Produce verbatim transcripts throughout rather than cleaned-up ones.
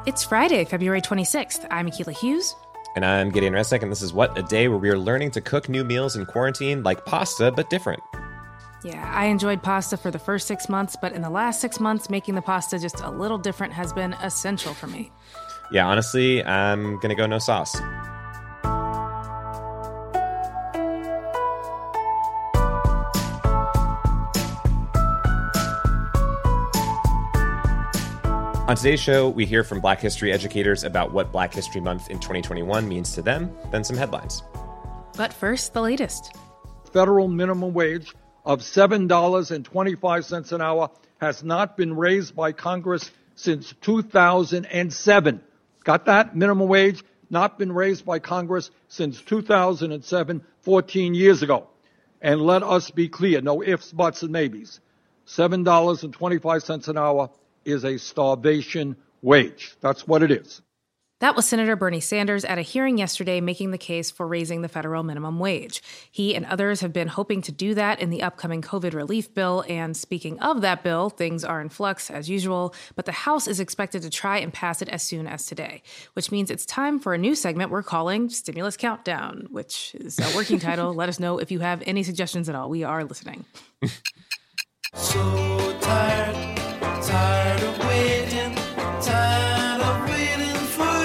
It's Friday, February twenty-sixth. I'm Akilah Hughes. And I'm Gideon Resnick, and this is What, a day where we are learning to cook new meals in quarantine like pasta, but different. Yeah, I enjoyed pasta for the first six months, but in the last six months, making the pasta just a little different has been essential for me. Yeah, honestly, I'm going to go no sauce. On today's show, we hear from Black history educators about what Black History Month in twenty twenty-one means to them, then some headlines. But first, the latest. Federal minimum wage of seven dollars and twenty-five cents an hour has not been raised by Congress since two thousand seven. Got that? Minimum wage not been raised by Congress since two thousand seven, fourteen years ago. And let us be clear, no ifs, buts, and maybes. seven dollars and twenty-five cents an hour is a starvation wage. That's what it is. That was Senator Bernie Sanders at a hearing yesterday making the case for raising the federal minimum wage. He and others have been hoping to do that in the upcoming COVID relief bill. And speaking of that bill, things are in flux as usual, but the House is expected to try and pass it as soon as today, which means it's time for a new segment we're calling Stimulus Countdown, which is a working title. Let us know if you have any suggestions at all. We are listening. So tired. Tired of waiting, tired of waiting for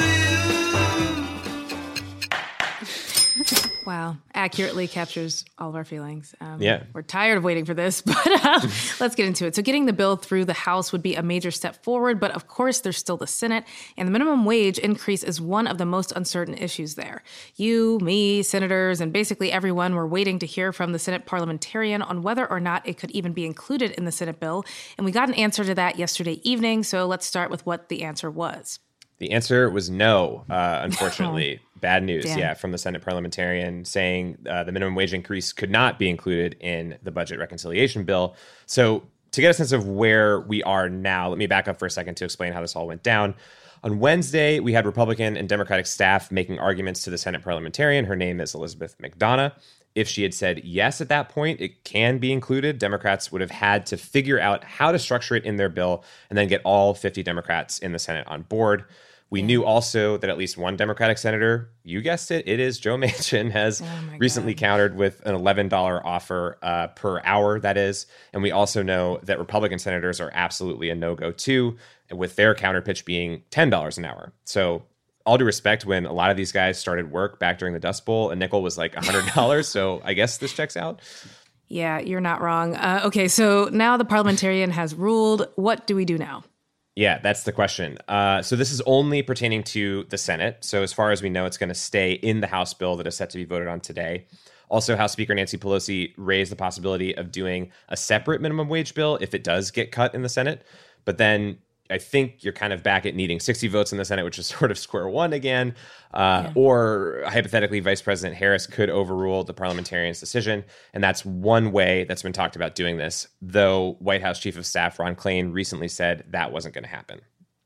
you. Wow, accurately captures all of our feelings. Um, yeah. We're tired of waiting for this, but uh, let's get into it. So getting the bill through the House would be a major step forward, but of course there's still the Senate, and the minimum wage increase is one of the most uncertain issues there. You, me, senators, and basically everyone were waiting to hear from the Senate parliamentarian on whether or not it could even be included in the Senate bill, and we got an answer to that yesterday evening, so let's start with what the answer was. The answer was no, uh, unfortunately. Bad news, Damn. yeah, from the Senate parliamentarian saying uh, the minimum wage increase could not be included in the budget reconciliation bill. So to get a sense of where we are now, let me back up for a second to explain how this all went down. On Wednesday, we had Republican and Democratic staff making arguments to the Senate parliamentarian. Her name is Elizabeth McDonough. If she had said yes at that point, it can be included. Democrats would have had to figure out how to structure it in their bill and then get all fifty Democrats in the Senate on board. We knew also that at least one Democratic senator, you guessed it, it is Joe Manchin, has oh recently God. countered with an eleven dollars offer uh, per hour, that is. And we also know that Republican senators are absolutely a no-go too, with their counter pitch being ten dollars an hour. So all due respect, when a lot of these guys started work back during the Dust Bowl, a nickel was like one hundred dollars. So I guess this checks out. Yeah, you're not wrong. Uh, okay, so now the parliamentarian has ruled. What do we do now? Yeah, that's the question. Uh, so this is only pertaining to the Senate. So as far as we know, it's going to stay in the House bill that is set to be voted on today. Also, House Speaker Nancy Pelosi raised the possibility of doing a separate minimum wage bill if it does get cut in the Senate. But then I think you're kind of back at needing sixty votes in the Senate, which is sort of square one again. Uh, yeah. Or hypothetically, Vice President Harris could overrule the parliamentarian's decision. And that's one way that's been talked about doing this, though White House Chief of Staff Ron Klain recently said that wasn't going to happen.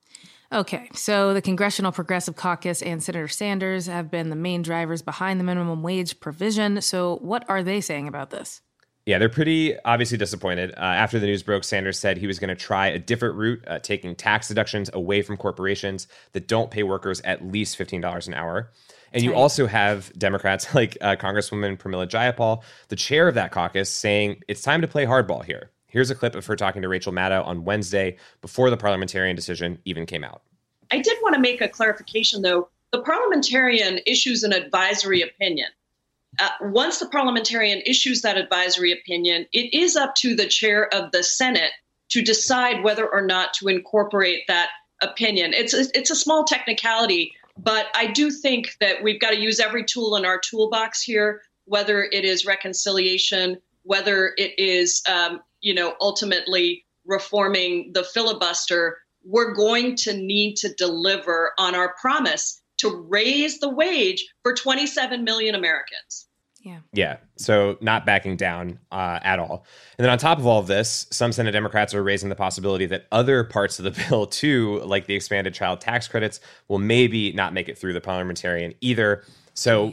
Okay, so the Congressional Progressive Caucus and Senator Sanders have been the main drivers behind the minimum wage provision. So what are they saying about this? Yeah, they're pretty obviously disappointed. Uh, after the news broke, Sanders said he was going to try a different route, uh, taking tax deductions away from corporations that don't pay workers at least fifteen dollars an hour. And you right. also have Democrats like uh, Congresswoman Pramila Jayapal, the chair of that caucus, saying it's time to play hardball here. Here's a clip of her talking to Rachel Maddow on Wednesday before the parliamentarian decision even came out. I did want to make a clarification, though. The parliamentarian issues an advisory opinion. Uh, once the parliamentarian issues that advisory opinion, it is up to the chair of the Senate to decide whether or not to incorporate that opinion. It's a, it's a small technicality, but I do think that we've got to use every tool in our toolbox here, whether it is reconciliation, whether it is, um, you know, ultimately reforming the filibuster. We're going to need to deliver on our promise to raise the wage for twenty-seven million Americans. Yeah. Yeah. So not backing down uh, at all. And then on top of all of this, some Senate Democrats are raising the possibility that other parts of the bill, too, like the expanded child tax credits, will maybe not make it through the parliamentarian either. So Jeez.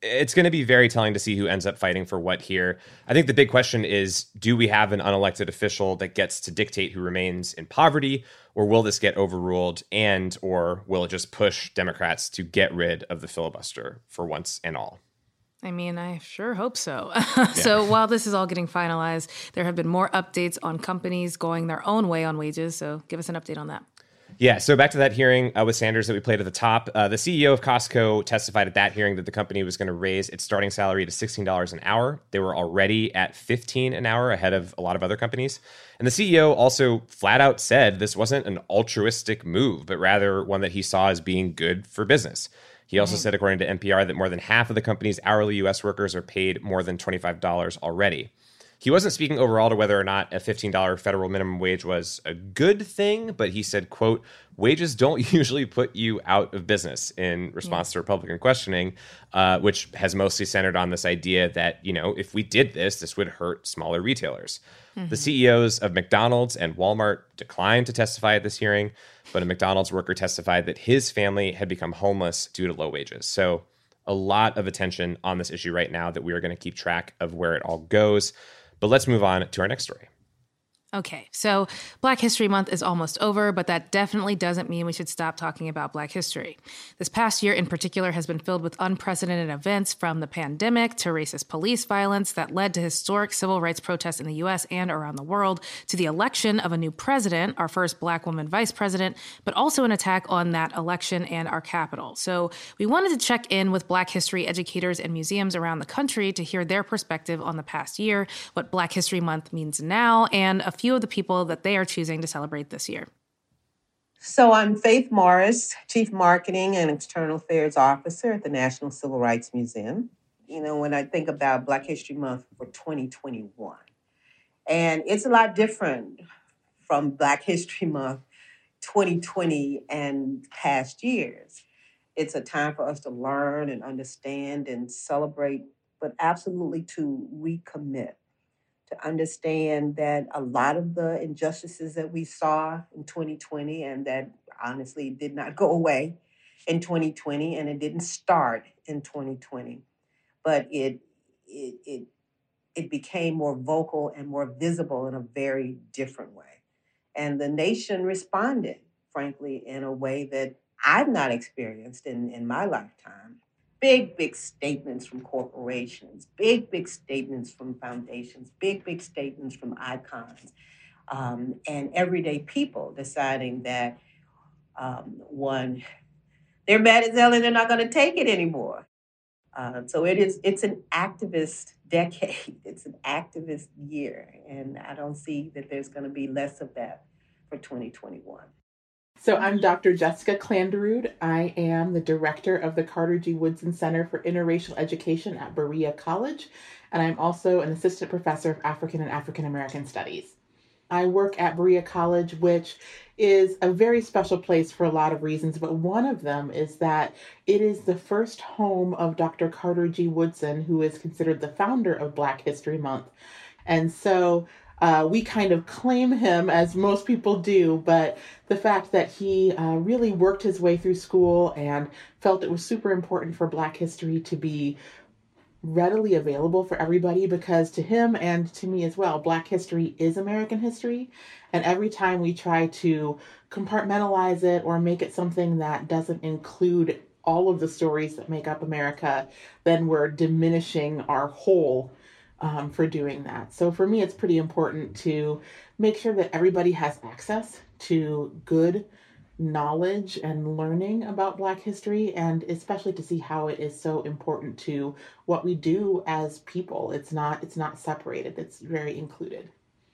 it's going to be very telling to see who ends up fighting for what here. I think the big question is, do we have an unelected official that gets to dictate who remains in poverty, or will this get overruled, and or will it just push Democrats to get rid of the filibuster for once and all? I mean, I sure hope so. So while this is all getting finalized, there have been more updates on companies going their own way on wages. So give us an update on that. Yeah, so back to that hearing uh, with Sanders that we played at the top. Uh, the C E O of Costco testified at that hearing that the company was going to raise its starting salary to sixteen dollars an hour. They were already at fifteen dollars an hour, ahead of a lot of other companies. And the C E O also flat out said this wasn't an altruistic move, but rather one that he saw as being good for business. He also said, according to N P R, that more than half of the company's hourly U S workers are paid more than twenty-five dollars already. He wasn't speaking overall to whether or not a fifteen dollars federal minimum wage was a good thing, but he said, quote, wages don't usually put you out of business, in response yeah. to Republican questioning, uh, which has mostly centered on this idea that, you know, if we did this, this would hurt smaller retailers. Mm-hmm. The C E Os of McDonald's and Walmart declined to testify at this hearing, but a McDonald's worker testified that his family had become homeless due to low wages. So a lot of attention on this issue right now that we are going to keep track of where it all goes. But let's move on to our next story. Okay, so Black History Month is almost over, but that definitely doesn't mean we should stop talking about Black history. This past year in particular has been filled with unprecedented events, from the pandemic to racist police violence that led to historic civil rights protests in the U S and around the world, to the election of a new president, our first Black woman vice president, but also an attack on that election and our Capitol. So we wanted to check in with Black history educators and museums around the country to hear their perspective on the past year, what Black History Month means now, and a few of the people that they are choosing to celebrate this year. So I'm Faith Morris, Chief Marketing and External Affairs Officer at the National Civil Rights Museum. You know, when I think about Black History Month for twenty twenty-one, and it's a lot different from Black History Month twenty twenty and past years. It's a time for us to learn and understand and celebrate, but absolutely to recommit. To understand that a lot of the injustices that we saw in twenty twenty, and that honestly did not go away in twenty twenty, and it didn't start in twenty twenty, but it it it it became more vocal and more visible in a very different way. And the nation responded, frankly, in a way that I've not experienced in, in my lifetime. Big, big statements from corporations, big, big statements from foundations, big, big statements from icons, um, and everyday people deciding that, um, one, they're mad as hell and they're not going to take it anymore. Uh, so it is, it's an activist decade. It's an activist year. And I don't see that there's going to be less of that for twenty twenty-one. So I'm Doctor Jessica Klanderud. I am the director of the Carter G. Woodson Center for Interracial Education at Berea College, and I'm also an assistant professor of African and African American Studies. I work at Berea College, which is a very special place for a lot of reasons, but one of them is that it is the first home of Doctor Carter G. Woodson, who is considered the founder of Black History Month. And so Uh, we kind of claim him, as most people do, but the fact that he uh, really worked his way through school and felt it was super important for Black history to be readily available for everybody, because to him and to me as well, Black history is American history. And every time we try to compartmentalize it or make it something that doesn't include all of the stories that make up America, then we're diminishing our whole Um, for doing that. So for me, it's pretty important to make sure that everybody has access to good knowledge and learning about Black history, and especially to see how it is so important to what we do as people. It's not, it's not separated. It's very included.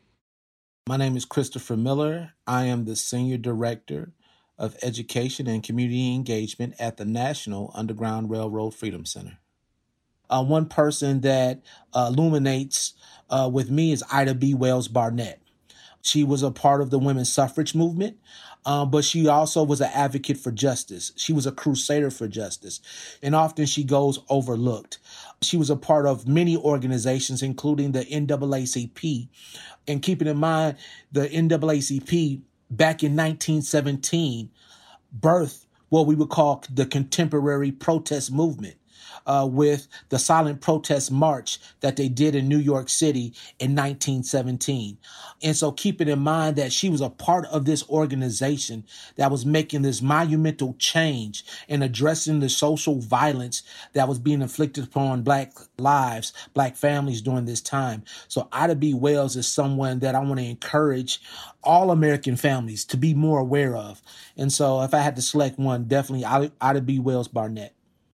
My name is Christopher Miller. I am the Senior Director of Education and Community Engagement at the National Underground Railroad Freedom Center. Uh, one person that uh, illuminates uh, with me is Ida B. Wells Barnett. She was a part of the women's suffrage movement, uh, but she also was an advocate for justice. She was a crusader for justice, and often she goes overlooked. She was a part of many organizations, including the N double A C P. And keeping in mind, the N double A C P back in nineteen seventeen birthed what we would call the contemporary protest movement. uh, with the silent protest march that they did in New York City in nineteen seventeen. And so keeping in mind that she was a part of this organization that was making this monumental change and addressing the social violence that was being inflicted upon Black lives, Black families during this time. So Ida B. Wells is someone that I want to encourage all American families to be more aware of. And so if I had to select one, definitely Ida B. Wells Barnett.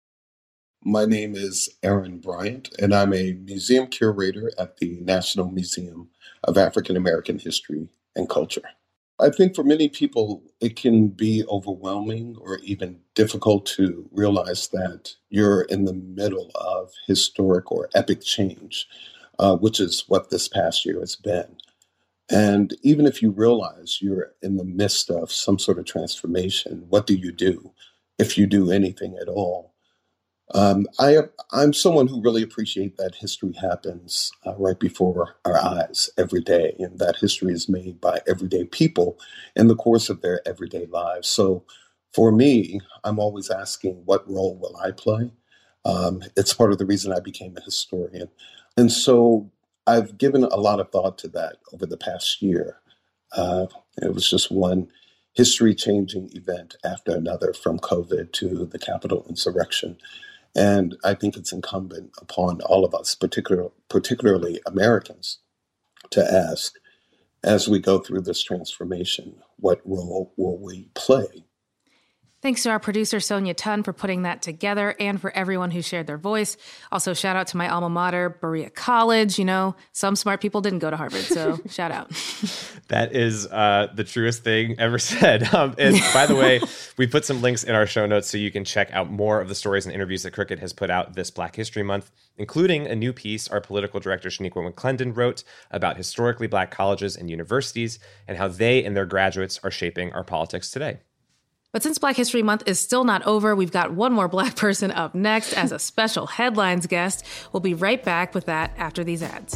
My name is Aaron Bryant, and I'm a museum curator at the National Museum of African American History and Culture. I think for many people, it can be overwhelming or even difficult to realize that you're in the middle of historic or epic change, uh, which is what this past year has been. And even if you realize you're in the midst of some sort of transformation, what do you do, if you do anything at all? Um, I, I'm someone who really appreciates that history happens uh, right before our eyes every day, and that history is made by everyday people in the course of their everyday lives. So for me, I'm always asking, what role will I play? Um, it's part of the reason I became a historian. And so I've given a lot of thought to that over the past year. Uh, it was just one history-changing event after another, from COVID to the Capitol insurrection. And I think it's incumbent upon all of us, particular, particularly Americans, to ask, as we go through this transformation, what role will we play? Thanks to our producer, Sonia Tun, for putting that together, and for everyone who shared their voice. Also, shout out to my alma mater, Berea College. You know, some smart people didn't go to Harvard, so shout out. That is uh, the truest thing ever said. Um, and by the way, we put some links in our show notes so you can check out more of the stories and interviews that Crooked has put out this Black History Month, including a new piece our political director, Shaniqua McClendon, wrote about historically Black colleges and universities and how they and their graduates are shaping our politics today. But since Black History Month is still not over, we've got one more Black person up next as a special headlines guest. We'll be right back with that after these ads.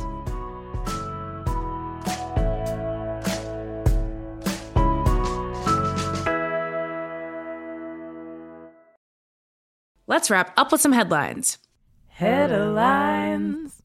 Let's wrap up with some headlines. Headlines.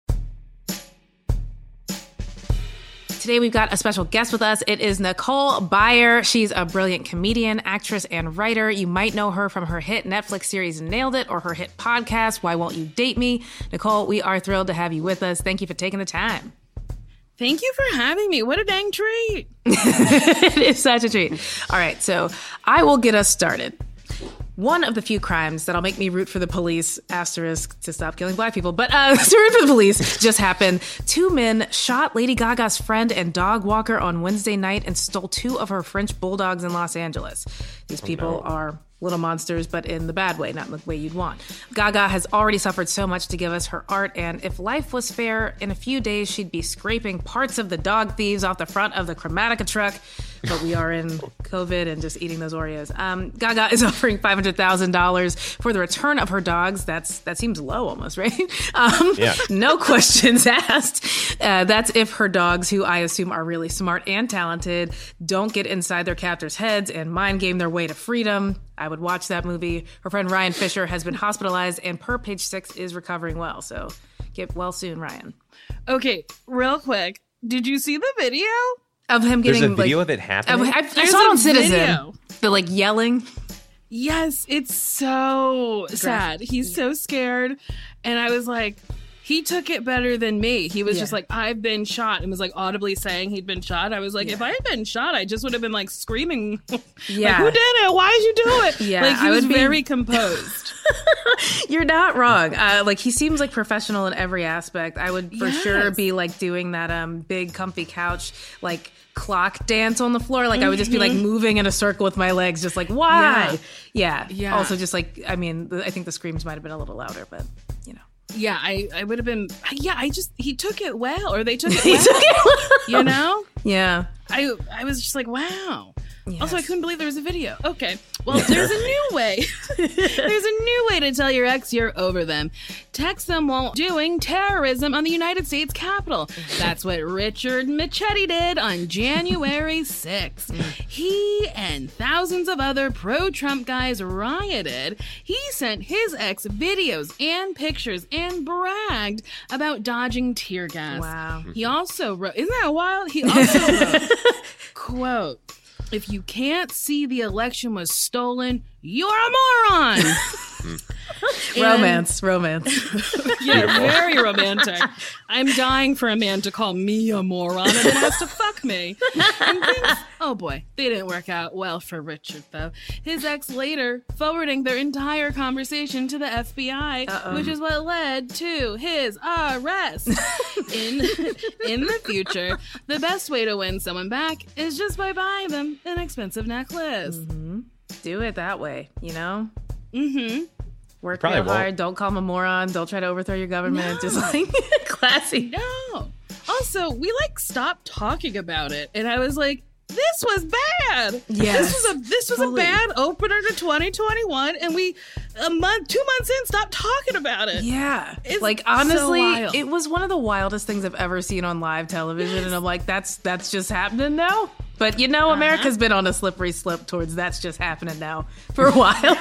Today, we've got a special guest with us. It is Nicole Byer. She's a brilliant comedian, actress, and writer. You might know her from her hit Netflix series Nailed It, or her hit podcast, Why Won't You Date Me? Nicole, we are thrilled to have you with us. Thank you for taking the time. Thank you for having me. What a dang treat. It is such a treat. All right, so I will get us started. One of the few crimes that'll make me root for the police, asterisk, to stop killing Black people, but uh, to root for the police, just happened. Two men shot Lady Gaga's friend and dog walker on Wednesday night and stole two of her French bulldogs in Los Angeles. These people oh, no. are little monsters, but in the bad way, not in the way you'd want. Gaga has already suffered so much to give us her art, and if life was fair, in a few days she'd be scraping parts of the dog thieves off the front of the Chromatica truck. But we are in COVID and just eating those Oreos. Um, Gaga is offering five hundred thousand dollars for the return of her dogs. That's That seems low almost, right? Um, yeah. No questions asked. Uh, that's if her dogs, who I assume are really smart and talented, don't get inside their captors' heads and mind game their way to freedom. I would watch that movie. Her friend Ryan Fisher has been hospitalized and per Page Six is recovering well. So get well soon, Ryan. Okay, real quick. Did you see the video? Of him getting, There's a video like, of it happening? I, I, I saw it on Citizen. Video. The, like, yelling. Yes, it's so sad. He's so scared. And I was like, he took it better than me. He was yeah. just like, I've been shot, and was like audibly saying he'd been shot. I was like, yeah. if I had been shot, I just would have been like screaming. Yeah. Like, who did it? Why did you do it? Yeah, like, he I was would be... very composed. You're not wrong. Uh, like, he seems like professional in every aspect. I would for yes. sure be like doing that um big comfy couch, like, clock dance on the floor. Like, mm-hmm. I would just be like moving in a circle with my legs, just like, why? Yeah. yeah. yeah. Also, just like, I mean, I think the screams might have been a little louder, but you know. Yeah, I, I would have been, yeah, I just, he took it well, or they took it he well, took it well. You know? Yeah. I I was just like, wow. Yes. Also, I couldn't believe there was a video. Okay. Well, there's a new way. There's a new way to tell your ex you're over them. Text them while doing terrorism on the United States Capitol. That's what Richard Machete did on January sixth. He and thousands of other pro-Trump guys rioted. He sent his ex videos and pictures and bragged about dodging tear gas. Wow. He also wrote, isn't that wild? He also wrote, quote, "If you can't see the election was stolen, you're a moron." Romance, romance. Yeah, very romantic. I'm dying for a man to call me a moron and then has to fuck me. And things, oh boy, they didn't work out well for Richard, though. His ex later forwarding their entire conversation to the F B I, Uh-oh. which is what led to his arrest. in, in the future, the best way to win someone back is just by buying them an expensive necklace. Mm-hmm. Do it that way, you know? Mm-hmm. Work Probably real won't. hard. Don't call him a moron. Don't try to overthrow your government. No. Just like classy. No. Also, we like stopped talking about it, and I was like, "This was bad. Yes. This was a this was Totally. a bad opener to twenty twenty-one, and we a month, two months in, stopped talking about it." Yeah. It's like, so honestly, wild. it was one of the wildest things I've ever seen on live television. Yes. And I'm like, that's that's just happening now. But, you know, Uh-huh. America's been on a slippery slope towards that's just happening now for a while.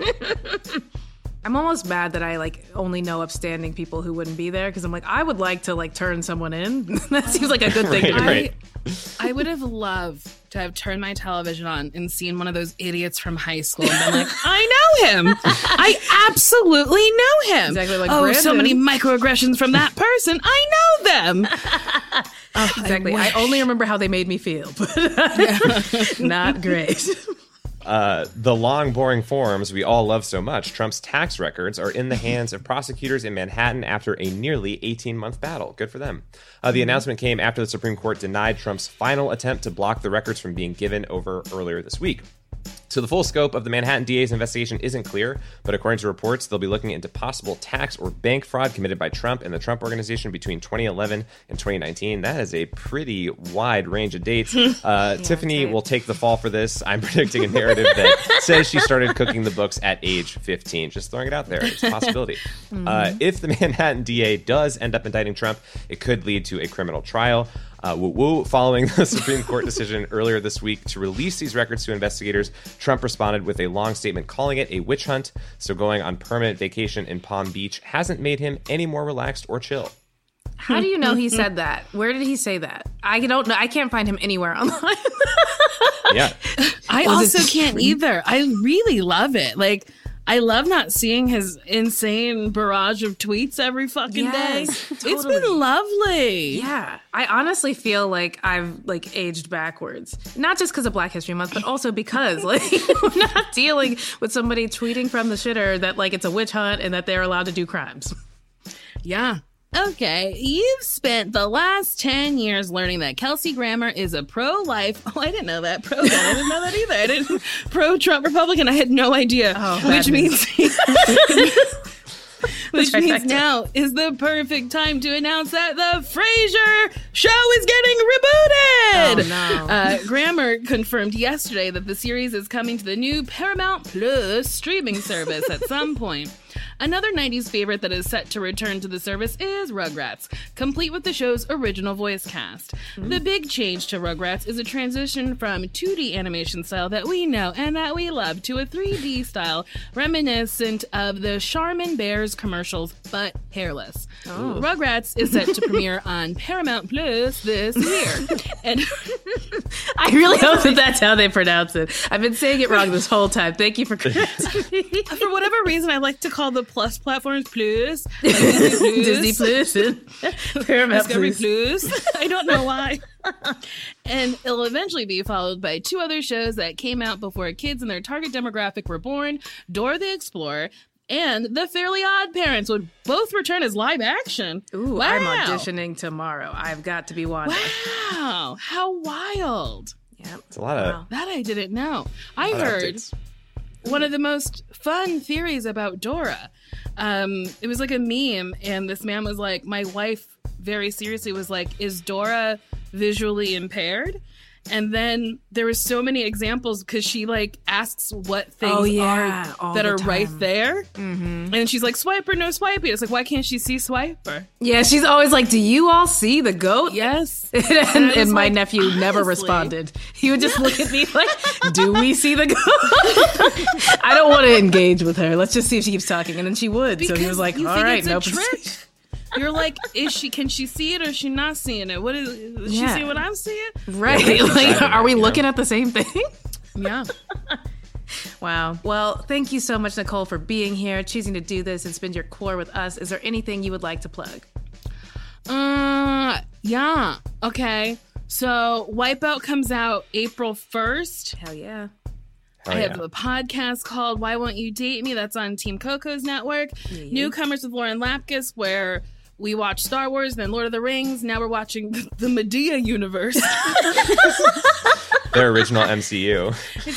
I'm almost mad that I, like, only know upstanding people who wouldn't be there because I'm like, I would like to, like, turn someone in. That seems like a good thing to do. Right. I, I would have loved to have turned my television on and seen one of those idiots from high school and been like, I know him. I absolutely know him. Exactly like oh, so Brandon. many microaggressions from that person. I know them. Oh, Exactly. I, wish. only remember how they made me feel, but not great. Uh, the long, boring forms we all love so much, Trump's tax records, are in the hands of prosecutors in Manhattan after a nearly eighteen-month battle. Good for them. Uh, the announcement came after the Supreme Court denied Trump's final attempt to block the records from being given over earlier this week. So the full scope of the Manhattan D A's investigation isn't clear, but according to reports, they'll be looking into possible tax or bank fraud committed by Trump and the Trump Organization between twenty eleven and twenty nineteen. That is a pretty wide range of dates. Uh, Tiffany will take the fall for this. I'm predicting a narrative that says she started cooking the books at age fifteen. Just throwing it out there. It's a possibility. Mm-hmm. Uh, if the Manhattan D A does end up indicting Trump, it could lead to a criminal trial. Uh, woo woo. Following the Supreme Court decision earlier this week to release these records to investigators, Trump responded with a long statement calling it a witch hunt. So going on permanent vacation in Palm Beach hasn't made him any more relaxed or chill. How do you know he said that? Where did he say that? I don't know. I can't find him anywhere online. Yeah. I Was it also can't either. I really love it. Like, I love not seeing his insane barrage of tweets every fucking Yes, day. totally. It's been lovely. Yeah, I honestly feel like I've like aged backwards. Not just because of Black History Month, but also because like we're not dealing with somebody tweeting from the shitter that like it's a witch hunt and that they're allowed to do crimes. Yeah. Okay, you've spent the last ten years learning that Kelsey Grammer is a pro-life. Oh, I didn't know that. Pro. I didn't know that either. I didn't. Pro-Trump Republican. I had no idea. Oh, which badness. means. Which Trifecta. means now is the perfect time to announce that the Frasier show is getting rebooted. Oh, no. Uh, Grammer confirmed yesterday that the series is coming to the new Paramount Plus streaming service at some point. Another nineties favorite that is set to return to the service is Rugrats, complete with the show's original voice cast. Mm-hmm. The big change to Rugrats is a transition from two D animation style that we know and that we love to a three D style reminiscent of the Charmin Bears commercials, but hairless. Oh. Rugrats is set to premiere on Paramount Plus this year. And I really hope that that's how they pronounce it. I've been saying it wrong this whole time. Thank you for correcting me. For whatever reason, I like to call the Plus platforms Plus. Like Disney Plus. Disney Plus and Paramount Discovery Plus. Plus. I don't know why. And it'll eventually be followed by two other shows that came out before kids in their target demographic were born, Dora the Explorer and The Fairly Odd Parents would both return as live action. Ooh, wow. I'm auditioning tomorrow. I've got to be Wanda. Wow, how wild. Yep. It's a lot of Wow. That I didn't know. I lot of heard updates. one of the most fun theories about Dora. Um, it was like a meme, and this man was like, my wife very seriously was like, is Dora visually impaired? And then there were so many examples because she like asks what things Oh, yeah, all are that the are right time. there. Mm-hmm. And she's like, Swiper, no Swipey. It's like, why can't she see Swiper? Yeah, she's always like, do you all see the goat? Yes. and And I and was my like, nephew never honestly. responded. He would just look at me like, do we see the goat? I don't want to engage with her. Let's just see if she keeps talking. And then she would. so he Because was like, you all think right, it's no a trick. You're like, is she? Can she see it or is she not seeing it? What is? Does Yeah. she see what I'm seeing? Right. Yeah, like, right. are we You know? looking at the same thing? Yeah. Wow. Well, thank you so much, Nicole, for being here, choosing to do this and spend your core with us. Is there anything you would like to plug? Uh, yeah. Okay. So Wipeout comes out April first. Hell yeah. Hell I have yeah. a podcast called Why Won't You Date Me? That's on Team Coco's network. Yeah. Newcomers with Lauren Lapkus, where we watch Star Wars, then Lord of the Rings. Now we're watching the Medea universe. Their original M C U. It's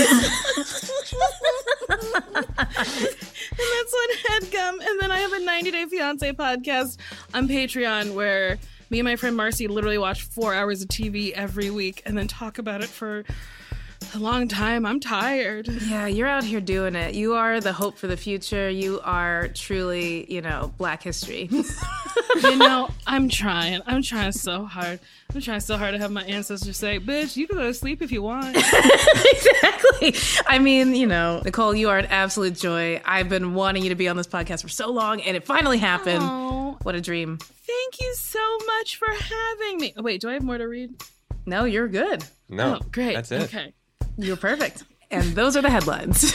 and that's on HeadGum. And then I have a ninety Day Fiancé podcast on Patreon where me and my friend Marcy literally watch four hours of T V every week and then talk about it for a long time. I'm tired. Yeah, you're out here doing it. You are the hope for the future. You are truly, you know, Black history. You know, I'm trying. I'm trying so hard. I'm trying so hard to have my ancestors say, bitch, you can go to sleep if you want. Exactly. I mean, you know, Nicole, you are an absolute joy. I've been wanting you to be on this podcast for so long, and it finally happened. Oh, What a dream. thank you so much for having me. Oh, wait, do I have more to read? No, you're good. No, Oh, great. That's it. Okay. You're perfect. And those are the headlines.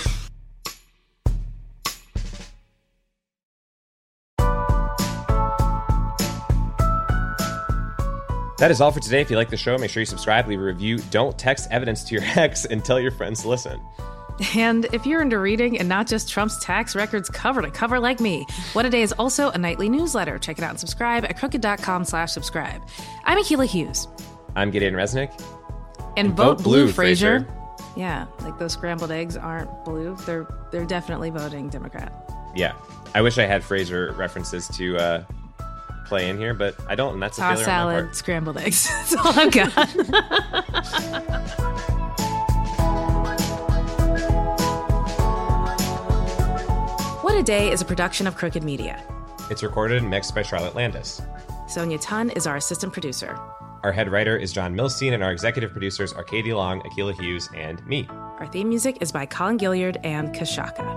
That is all for today. If you like the show, make sure you subscribe, leave a review. Don't text evidence to your ex and tell your friends to listen. And if you're into reading and not just Trump's tax records cover to cover like me, What a Day is also a nightly newsletter. Check it out and subscribe at crooked.com slash subscribe. I'm Akilah Hughes. I'm Gideon Resnick. And, And vote, vote blue, blue, Fraser. Fraser. Yeah, like those scrambled eggs aren't blue. They're they're definitely voting Democrat. Yeah. I wish I had Fraser references to uh, play in here, but I don't, and that's a Toss failure on my salad, part. scrambled eggs. That's all I've got. What a Day is a production of Crooked Media. It's recorded and mixed by Charlotte Landis. Sonia Tun is our assistant producer. Our head writer is John Milstein, and our executive producers are Katie Long, Akilah Hughes, and me. Our theme music is by Colin Gilliard and Kashaka.